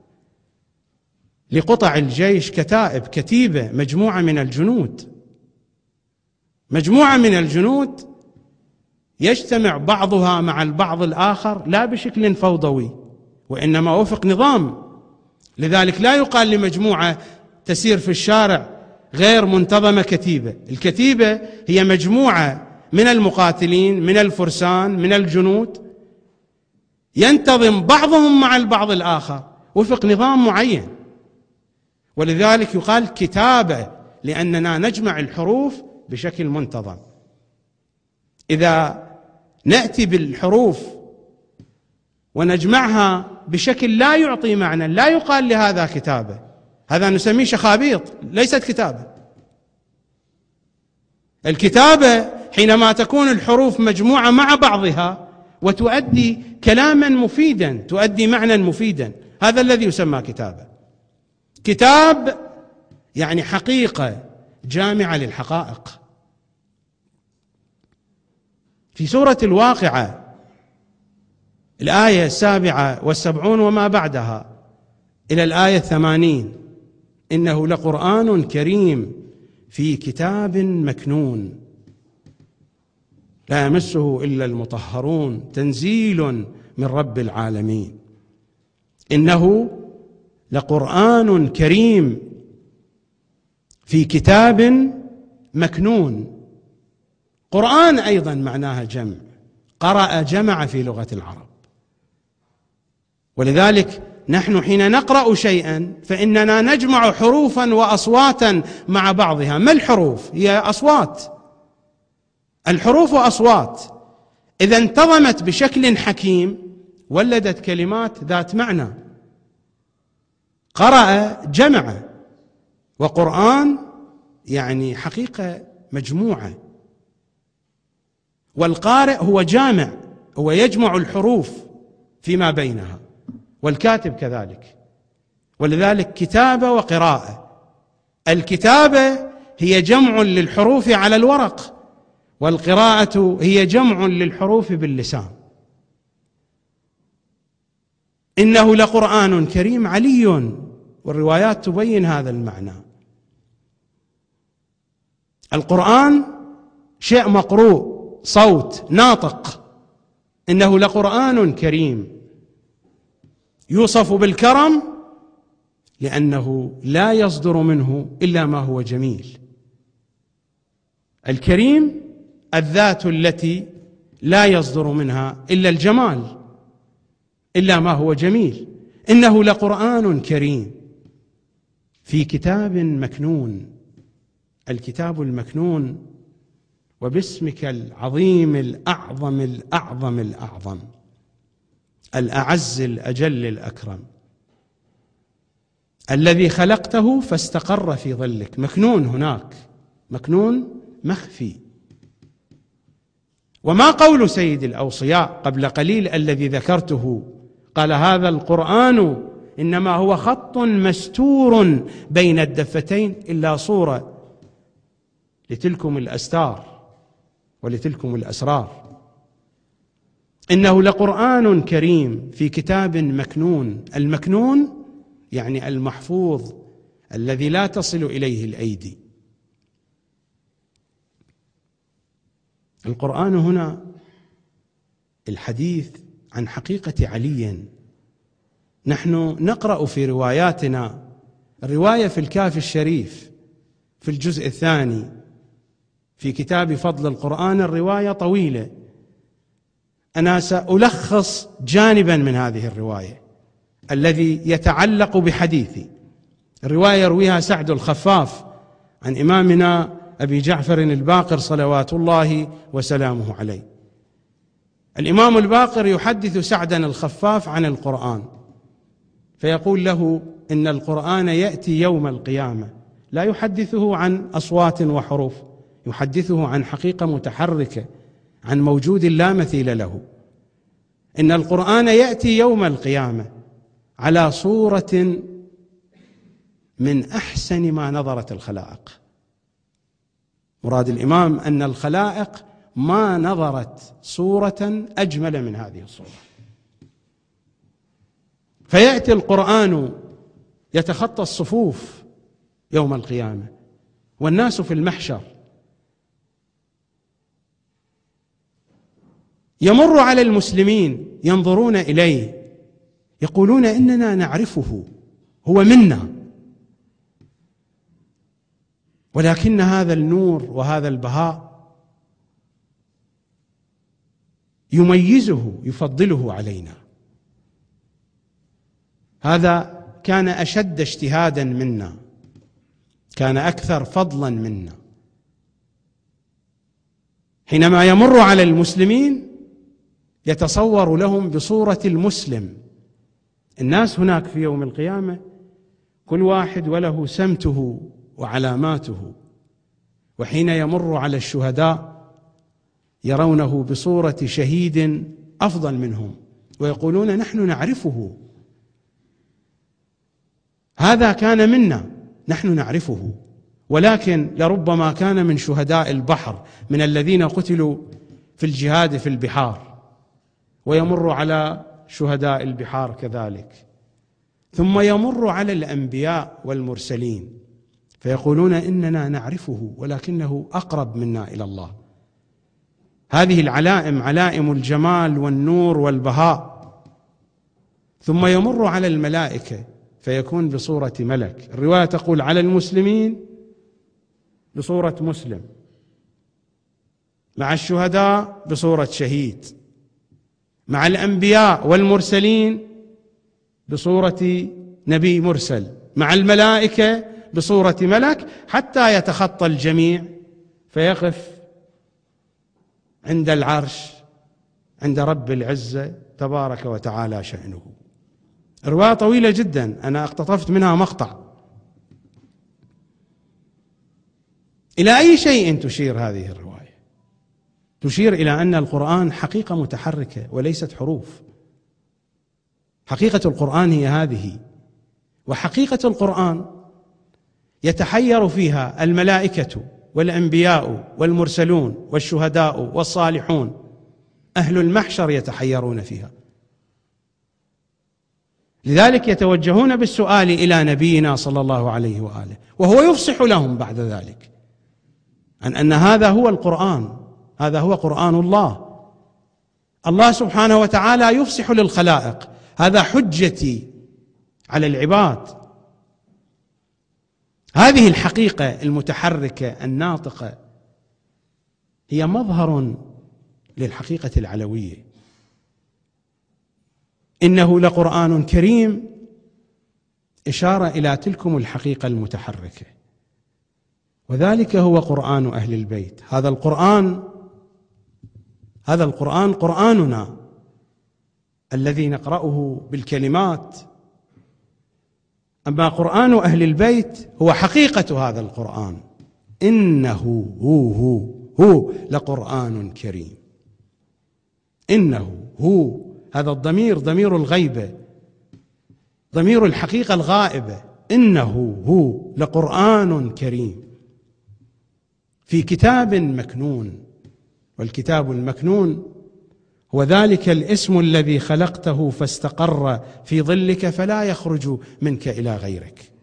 لقطع الجيش كتائب، كتيبة، مجموعة من الجنود. مجموعة من الجنود يجتمع بعضها مع البعض الآخر لا بشكل فوضوي، وإنما وفق نظام. لذلك لا يقال لمجموعة تسير في الشارع غير منتظمة كتيبة. الكتيبة هي مجموعة من المقاتلين، من الفرسان، من الجنود، ينتظم بعضهم مع البعض الآخر وفق نظام معين. ولذلك يقال كتابة، لأننا نجمع الحروف بشكل منتظم. إذا نأتي بالحروف ونجمعها بشكل لا يعطي معنى، لا يقال لهذا كتابة، هذا نسميه شخابيط، ليست كتابة. الكتابة حينما تكون الحروف مجموعة مع بعضها وتؤدي كلاما مفيدا، تؤدي معنى مفيدا، هذا الذي يسمى كتابة. كتاب يعني حقيقة جامعة للحقائق. في سورة الواقعة الآية السابعة والسبعون وما بعدها إلى الآية الثمانين: إنه لقرآن كريم في كتاب مكنون لا يمسه إلا المطهرون تنزيل من رب العالمين. إنه لقرآن كريم في كتاب مكنون. قرآن أيضا معناها جمع، قرأ جمع في لغة العرب، ولذلك نحن حين نقرأ شيئا فإننا نجمع حروفا وأصواتا مع بعضها. ما الحروف؟ هي أصوات، الحروف أصوات إذا انتظمت بشكل حكيم ولدت كلمات ذات معنى. قرأ جمع، وقرآن يعني حقيقة مجموعة، والقارئ هو جامع، هو يجمع الحروف فيما بينها، والكاتب كذلك. ولذلك كتابة وقراءة. الكتابة هي جمع للحروف على الورق، والقراءة هي جمع للحروف باللسان. إنه لقرآن كريم علي، والروايات تبين هذا المعنى. القرآن شيء مقروء، صوت ناطق. إنه لقرآن كريم يوصف بالكرم لأنه لا يصدر منه إلا ما هو جميل. الكريم الذات التي لا يصدر منها إلا الجمال، إلا ما هو جميل. إنه لقرآن كريم في كتاب مكنون. الكتاب المكنون، وباسمك العظيم الأعظم الأعظم الأعظم الأعز الأجل الأكرم الذي خلقته فاستقر في ظلك. مكنون هناك، مكنون مخفي. وما قول سيد الأوصياء قبل قليل الذي ذكرته؟ قال: هذا القرآن إنما هو خط مستور بين الدفتين إلا صورة لتلكم الأستار ولتلكم الأسرار. إنه لقرآن كريم في كتاب مكنون. المكنون يعني المحفوظ الذي لا تصل إليه الأيدي. القرآن هنا الحديث عن حقيقة علي. نحن نقرأ في رواياتنا الرواية في الكافي الشريف في الجزء الثاني في كتاب فضل القرآن. الرواية طويلة، أنا سألخص جانبا من هذه الرواية الذي يتعلق بحديثي. الرواية يرويها سعد الخفاف عن إمامنا أبي جعفر الباقر صلوات الله وسلامه عليه. الإمام الباقر يحدث سعدا الخفاف عن القرآن، فيقول له إن القرآن يأتي يوم القيامة، لا يحدثه عن أصوات وحروف، يحدثه عن حقيقة متحركة، عن موجود لا مثيل له. إن القرآن يأتي يوم القيامة على صورة من أحسن ما نظرت الخلائق. مراد الإمام أن الخلائق ما نظرت صورة أجمل من هذه الصورة. فيأتي القرآن يتخطى الصفوف يوم القيامة والناس في المحشر، يمر على المسلمين ينظرون إليه يقولون إننا نعرفه، هو منا، ولكن هذا النور وهذا البهاء يميزه يفضله علينا. هذا كان أشد اجتهادا منا، كان أكثر فضلا منا. حينما يمر على المسلمين يتصور لهم بصورة المسلم. الناس هناك في يوم القيامة كل واحد وله سمته وعلاماته، وحين يمر على الشهداء يرونه بصورة شهيد أفضل منهم ويقولون نحن نعرفه، هذا كان منا، نحن نعرفه، ولكن لربما كان من شهداء البحر، من الذين قتلوا في الجهاد في البحار، ويمر على شهداء البحار كذلك. ثم يمر على الأنبياء والمرسلين فيقولون إننا نعرفه ولكنه أقرب منا إلى الله. هذه العلائم علائم الجمال والنور والبهاء. ثم يمر على الملائكة فيكون بصورة ملك. الرواية تقول على المسلمين بصورة مسلم، مع الشهداء بصورة شهيد، مع الأنبياء والمرسلين بصورة نبي مرسل، مع الملائكة بصورة ملك، حتى يتخطى الجميع فيقف عند العرش عند رب العزة تبارك وتعالى شأنه. رواية طويلة جدا، أنا اقتطفت منها مقطع. إلى أي شيء تشير هذه الرواية؟ تشير إلى أن القرآن حقيقة متحركة وليست حروف. حقيقة القرآن هي هذه، وحقيقة القرآن يتحير فيها الملائكة والأنبياء والمرسلون والشهداء والصالحون، أهل المحشر يتحيرون فيها. لذلك يتوجهون بالسؤال إلى نبينا صلى الله عليه وآله، وهو يفصح لهم بعد ذلك عن أن هذا هو القرآن، هذا هو قرآن الله. الله سبحانه وتعالى يفصح للخلائق: هذا حجتي على العباد. هذه الحقيقة المتحركة الناطقة هي مظهر للحقيقة العلوية. إنه لقرآن كريم، إشارة إلى تلكم الحقيقة المتحركة، وذلك هو قرآن أهل البيت. هذا القرآن هذا القرآن قرآننا الذي نقرأه بالكلمات، أما قرآن أهل البيت هو حقيقة هذا القرآن. إنه هو هو هو لقرآن كريم. إنه هو، هذا الضمير ضمير الغيبة، ضمير الحقيقة الغائبة. إنه هو لقرآن كريم في كتاب مكنون. والكتاب المكنون هو ذلك الاسم الذي خلقته فاستقر في ظلك فلا يخرج منك إلى غيرك.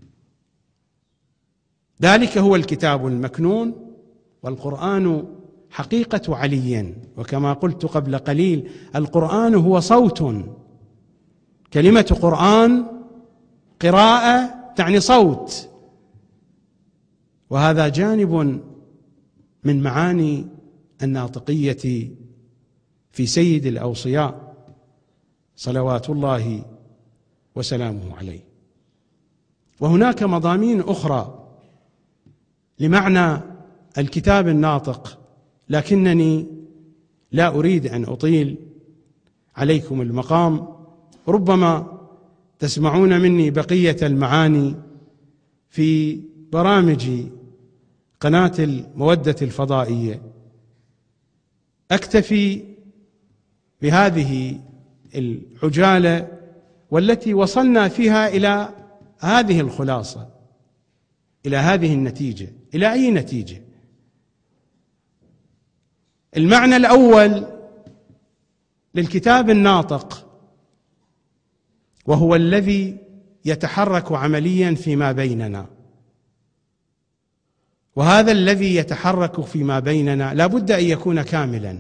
ذلك هو الكتاب المكنون. والقرآن حقيقة علي، وكما قلت قبل قليل القرآن هو صوت. كلمة قرآن قراءة تعني صوت، وهذا جانب من معاني الناطقية في سيد الأوصياء صلوات الله وسلامه عليه. وهناك مضامين أخرى لمعنى الكتاب الناطق، لكنني لا أريد أن أطيل عليكم المقام. ربما تسمعون مني بقية المعاني في برامج قناة المودة الفضائية. أكتفي بهذه العجالة والتي وصلنا فيها إلى هذه الخلاصة، إلى هذه النتيجة. إلى أي نتيجة؟ المعنى الأول للكتاب الناطق، وهو الذي يتحرك عمليا فيما بيننا. وهذا الذي يتحرك فيما بيننا لا بد أن يكون كاملا.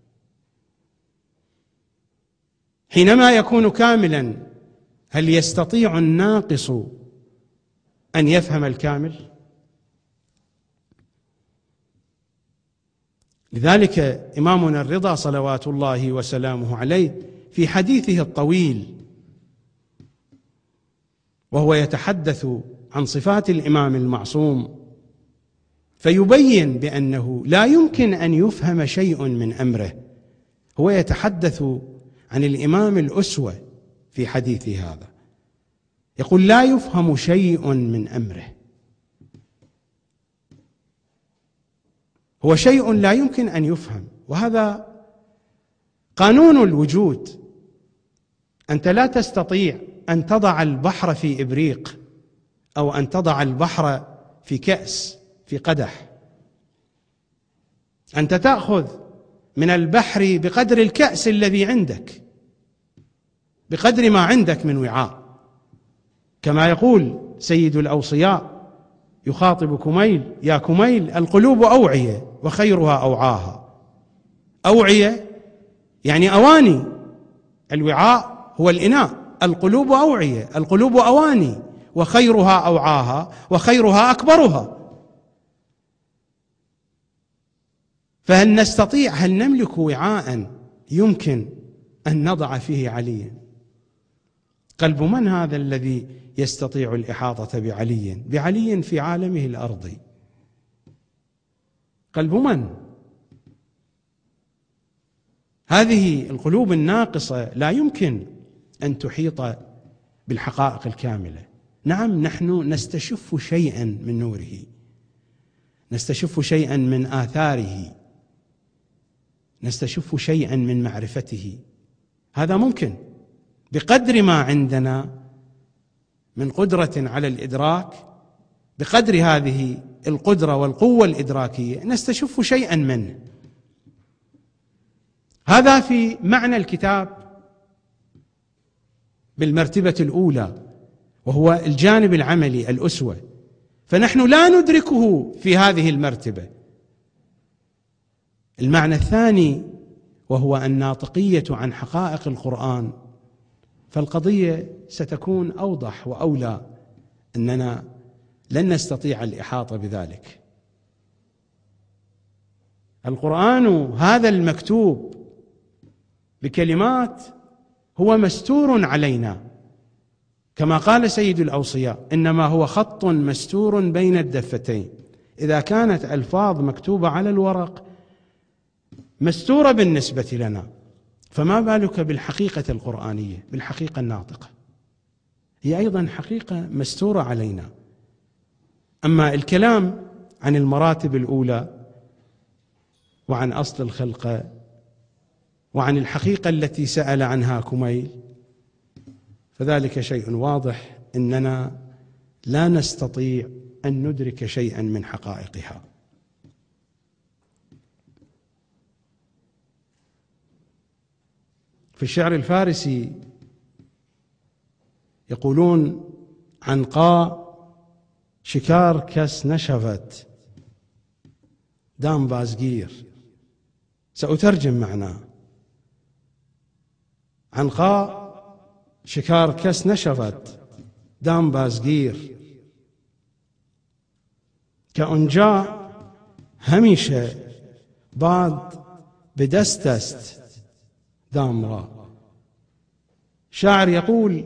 حينما يكون كاملا هل يستطيع الناقص أن يفهم الكامل؟ لذلك إمامنا الرضا صلوات الله وسلامه عليه في حديثه الطويل وهو يتحدث عن صفات الإمام المعصوم فيبين بأنه لا يمكن أن يفهم شيء من أمره. هو يتحدث عن الإمام الأسوة في حديثه هذا، يقول لا يفهم شيء من أمره، هو شيء لا يمكن أن يفهم، وهذا قانون الوجود. أنت لا تستطيع أن تضع البحر في إبريق أو أن تضع البحر في كأس في قدح، أنت تأخذ من البحر بقدر الكأس الذي عندك، بقدر ما عندك من وعاء، كما يقول سيد الأوصياء يخاطب كميل: يا كميل القلوب أوعية وخيرها أوعاها. أوعية يعني أواني، الوعاء هو الإناء، القلوب أوعية، القلوب أواني، وخيرها أوعاها، وخيرها أكبرها. فهل نستطيع، هل نملك وعاء يمكن أن نضع فيه عليا؟ قلب من هذا الذي يستطيع الإحاطة بعلي بعلي في عالمه الأرضي؟ قلب من؟ هذه القلوب الناقصة لا يمكن أن تحيط بالحقائق الكاملة. نعم، نحن نستشف شيئا من نوره، نستشف شيئا من آثاره، نستشف شيئا من معرفته، هذا ممكن بقدر ما عندنا من قدرة على الإدراك، بقدر هذه القدرة والقوة الإدراكية نستشف شيئا منه. هذا في معنى الكتاب بالمرتبة الأولى، وهو الجانب العملي الأسوة، فنحن لا ندركه في هذه المرتبة. المعنى الثاني وهو الناطقية عن حقائق القرآن، فالقضية ستكون أوضح وأولى، أننا لن نستطيع الإحاطة بذلك. القرآن هذا المكتوب بكلمات هو مستور علينا، كما قال سيد الأوصياء: إنما هو خط مستور بين الدفتين. إذا كانت ألفاظ مكتوبة على الورق مستورة بالنسبة لنا، فما بالك بالحقيقة القرآنية، بالحقيقة الناطقة، هي أيضا حقيقة مستورة علينا. أما الكلام عن المراتب الأولى وعن أصل الخلقة وعن الحقيقة التي سأل عنها كميل، فذلك شيء واضح، إننا لا نستطيع أن ندرك شيئا من حقائقها. في الشعر الفارسي يقولون: عنقاء شکار کس نشود دام بازگیر. سأترجم معناه: عنقاء شکار کس نشود دام بازگیر، که اونجا همیشه باد به دست است دام را. شاعر يقول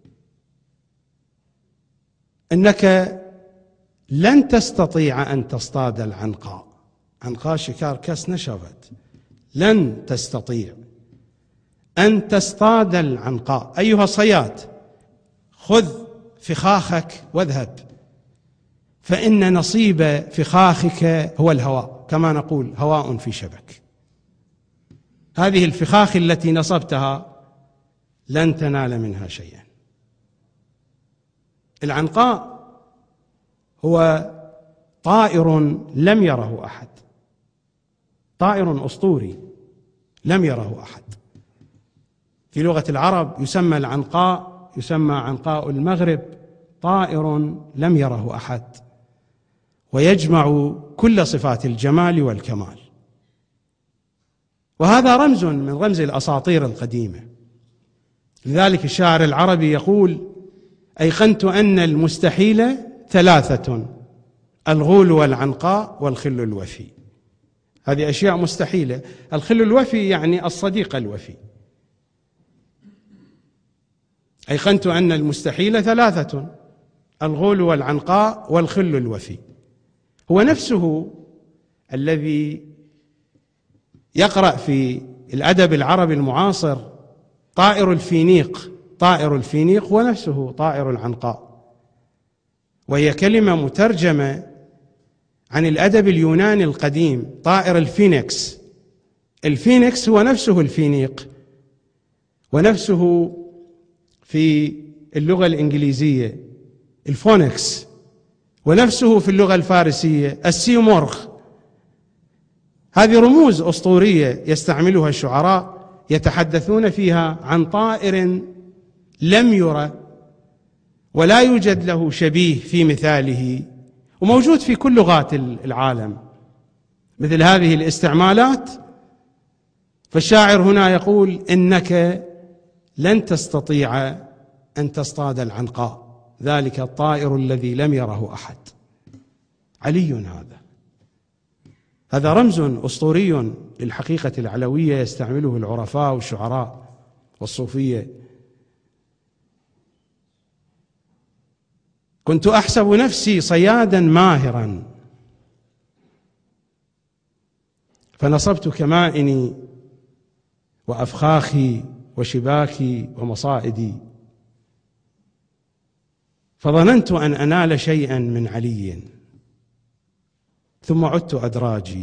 إنك لن تستطيع أن تصطاد العنقاء، عنقاء شكار كس نشفت، لن تستطيع أن تصطاد العنقاء. أيها الصياد، خذ فخاخك واذهب، فإن نصيب فخاخك هو الهواء، كما نقول هواء في شبك. هذه الفخاخ التي نصبتها لن تنال منها شيئا. العنقاء هو طائر لم يره أحد، طائر أسطوري لم يره أحد. في لغة العرب يسمى العنقاء، يسمى عنقاء المغرب، طائر لم يره أحد، ويجمع كل صفات الجمال والكمال. وهذا رمز من رمز الأساطير القديمة. لذلك الشاعر العربي يقول: أيقنت أن المستحيل ثلاثة: الغول والعنقاء والخل الوفي. هذه أشياء مستحيلة. الخل الوفي يعني الصديق الوفي. أيقنت أن المستحيل ثلاثة: الغول والعنقاء والخل الوفي. هو نفسه الذي يقرأ في الأدب العربي المعاصر طائر الفينيق. طائر الفينيق هو نفسه طائر العنقاء، وهي كلمة مترجمة عن الأدب اليوناني القديم، طائر الفينيكس. الفينيكس هو نفسه الفينيق، ونفسه في اللغة الإنجليزية الفونكس، ونفسه في اللغة الفارسية السيمورغ. هذه رموز أسطورية يستعملها الشعراء يتحدثون فيها عن طائر لم يرى ولا يوجد له شبيه في مثاله، وموجود في كل لغات العالم مثل هذه الاستعمالات. فالشاعر هنا يقول: إنك لن تستطيع أن تصطاد العنقاء، ذلك الطائر الذي لم يره أحد. علي هذا هذا رمز أسطوري للحقيقة العلوية يستعمله العرفاء والشعراء والصوفية. كنت أحسب نفسي صيادا ماهرا، فنصبت كمائني وأفخاخي وشباكي ومصائدي، فظننت أن أنال شيئا من علي، ثم عدت أدراجي،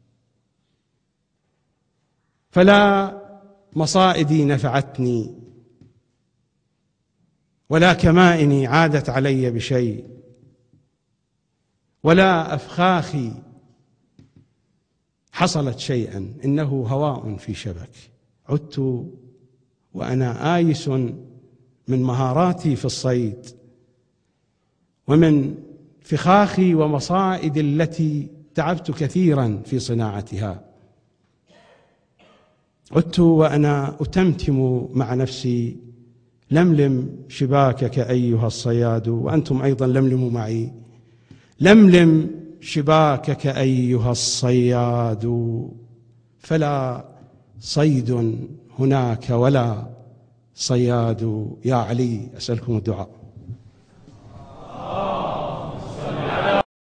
فلا مصائدي نفعتني ولا كمائني عادت علي بشيء، ولا أفخاخي حصلت شيئا، إنه هواء في شبك. عدت وأنا آيس من مهاراتي في الصيد ومن فخاخي ومصائدي التي تعبت كثيرا في صناعتها. عدت وأنا أتمتم مع نفسي: لملم شباكك أيها الصياد. وأنتم أيضا لملموا معي: لملم شباكك أيها الصياد، فلا صيد هناك ولا صياد. يا علي، أسألكم الدعاء.